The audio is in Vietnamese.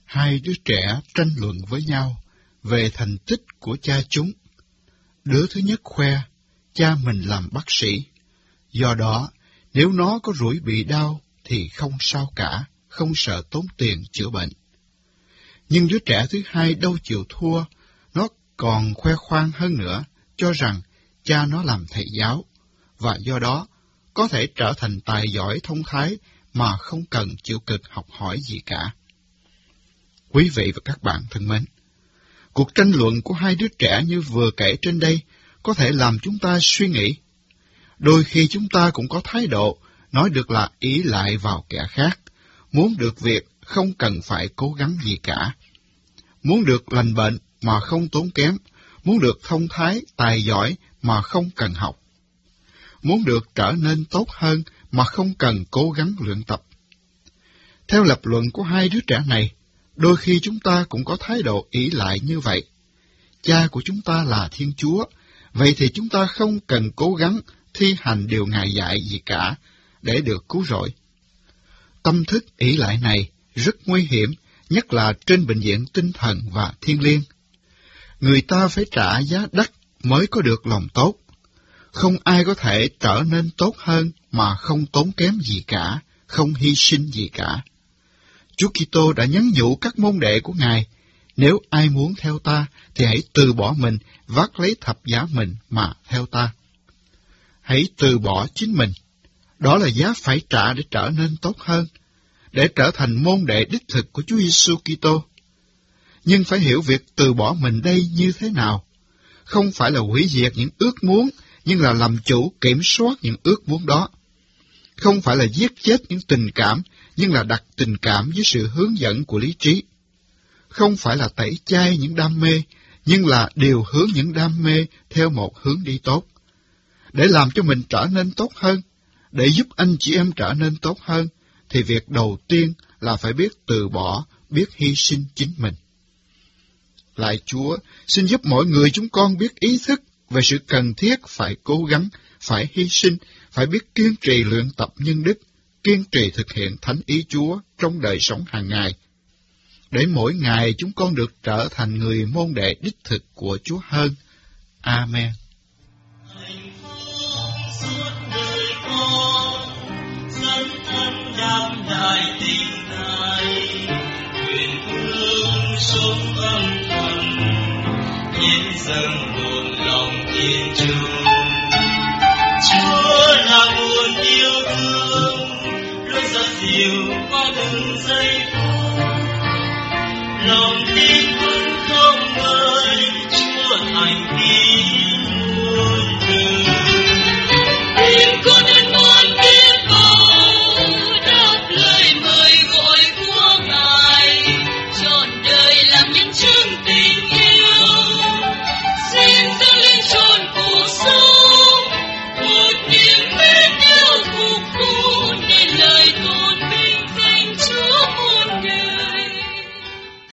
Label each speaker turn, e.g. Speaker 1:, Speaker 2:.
Speaker 1: Hai đứa trẻ tranh luận với nhau về thành tích của cha chúng. Đứa thứ nhất khoe cha mình làm bác sĩ, do đó nếu nó có rủi bị đau thì không sao cả, không sợ tốn tiền chữa bệnh. Nhưng đứa trẻ thứ hai đâu chịu thua, nó còn khoe khoang hơn nữa, cho rằng cha nó làm thầy giáo, và do đó có thể trở thành tài giỏi thông thái mà không cần chịu cực học hỏi gì cả. Quý vị và các bạn thân mến, cuộc tranh luận của hai đứa trẻ như vừa kể trên đây có thể làm chúng ta suy nghĩ. Đôi khi chúng ta cũng có thái độ nói được là ỷ lại vào kẻ khác, muốn được việc không cần phải cố gắng gì cả, muốn được lành bệnh mà không tốn kém, muốn được thông thái, tài giỏi mà không cần học, muốn được trở nên tốt hơn mà không cần cố gắng luyện tập. Theo lập luận của hai đứa trẻ này, đôi khi chúng ta cũng có thái độ ỷ lại như vậy. Cha của chúng ta là Thiên Chúa, vậy thì chúng ta không cần cố gắng thi hành điều Ngài dạy gì cả để được cứu rỗi. Tâm thức ỷ lại này rất nguy hiểm, nhất là trên bệnh viện tinh thần và thiêng liêng. Người ta phải trả giá đắt mới có được lòng tốt. Không ai có thể trở nên tốt hơn mà không tốn kém gì cả, không hy sinh gì cả. Chúa Kitô đã nhắn nhủ các môn đệ của Ngài, nếu ai muốn theo ta thì hãy từ bỏ mình, vác lấy thập giá mình mà theo ta. Hãy từ bỏ chính mình, đó là giá phải trả để trở nên tốt hơn, để trở thành môn đệ đích thực của Chúa Giêsu Kitô. Nhưng phải hiểu việc từ bỏ mình đây như thế nào. Không phải là hủy diệt những ước muốn, nhưng là làm chủ kiểm soát những ước muốn đó. Không phải là giết chết những tình cảm, nhưng là đặt tình cảm dưới sự hướng dẫn của lý trí. Không phải là tẩy chay những đam mê, nhưng là điều hướng những đam mê theo một hướng đi tốt. Để làm cho mình trở nên tốt hơn, để giúp anh chị em trở nên tốt hơn, thì việc đầu tiên là phải biết từ bỏ, biết hy sinh chính mình. Lạy Chúa, xin giúp mỗi người chúng con biết ý thức về sự cần thiết phải cố gắng, phải hy sinh, phải biết kiên trì luyện tập nhân đức, kiên trì thực hiện thánh ý Chúa trong đời sống hàng ngày, để mỗi ngày chúng con được trở thành người môn đệ đích thực của Chúa hơn. Amen.
Speaker 2: Hạnh phúc suốt đời con, dẫn thân đam đại tình này, nguyện hương sống âm thầm, hiến dâng một lòng thiên chúa. Chúa là nguồn yêu thương, luôn dắt dìu qua từng giây phút, lòng tin